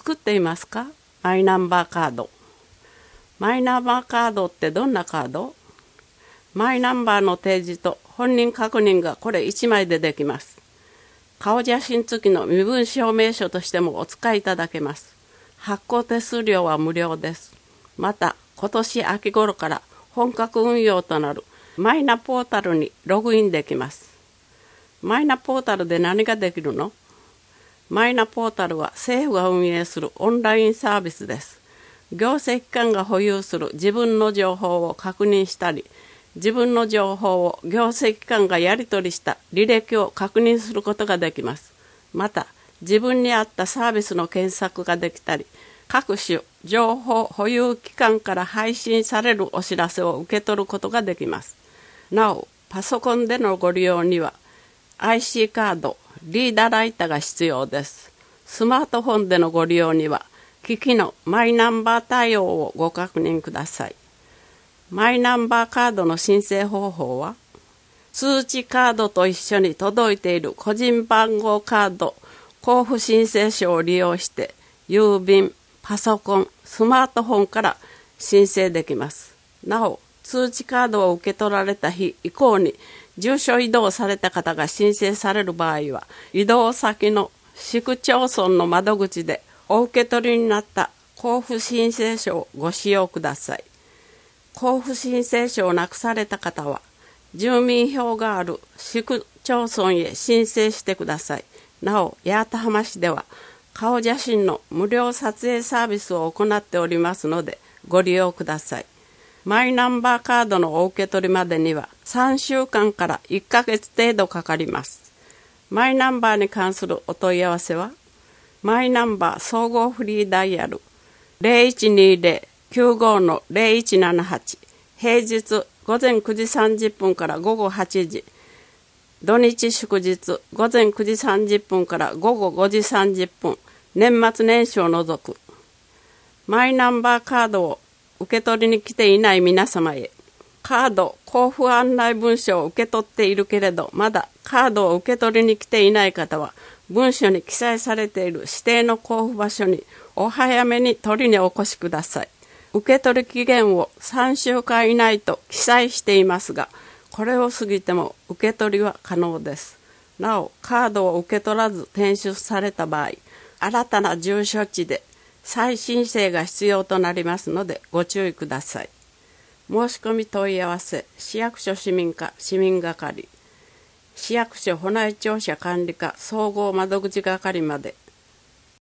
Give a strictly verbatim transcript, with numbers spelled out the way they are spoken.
作っていますか？マイナンバーカード。マイナンバーカードってどんなカード？マイナンバーの提示と本人確認がこれいちまいでできます。顔写真付きの身分証明書としてもお使いいただけます。発行手数料は無料です。また、今年秋頃から本格運用となるマイナポータルにログインできます。マイナポータルで何ができるの？マイナポータルは政府が運営するオンラインサービスです。行政機関が保有する自分の情報を確認したり、自分の情報を行政機関がやり取りした履歴を確認することができます。また、自分に合ったサービスの検索ができたり、各種情報保有機関から配信されるお知らせを受け取ることができます。なお、パソコンでのご利用には アイシー カード、リーダーライターが必要です。スマートフォンでのご利用には機器のマイナンバー対応をご確認ください。マイナンバーカードの申請方法は、通知カードと一緒に届いている個人番号カード交付申請書を利用して郵便、パソコン、スマートフォンから申請できます。なお、通知カードを受け取られた日以降に住所移動された方が申請される場合は、移動先の市区町村の窓口でお受け取りになった交付申請書をご使用ください。交付申請書をなくされた方は、住民票がある市区町村へ申請してください。なお、八幡浜市では顔写真の無料撮影サービスを行っておりますので、ご利用ください。マイナンバーカードのお受け取りまでにはさんしゅうかんからいっかげつ程度かかります。マイナンバーに関するお問い合わせは、マイナンバー総合フリーダイヤル ゼロいちにゼロ きゅうご の ゼロいちななはち、平日午前くじさんじゅっぷんから午後はちじ、土日祝日午前くじさんじゅっぷんから午後ごじさんじゅっぷん、年末年始を除く。マイナンバーカードを受け取りに来ていない皆様へ、カード交付案内文書を受け取っているけれど、まだカードを受け取りに来ていない方は、文書に記載されている指定の交付場所にお早めに取りにお越しください。受け取り期限をさんしゅうかん以内と記載していますが、これを過ぎても受け取りは可能です。なお、カードを受け取らず転出された場合、新たな住所地で再申請が必要となりますのでご注意ください。申し込み問い合わせ、市役所市民課市民係、市役所保内庁舎管理課総合窓口係まで。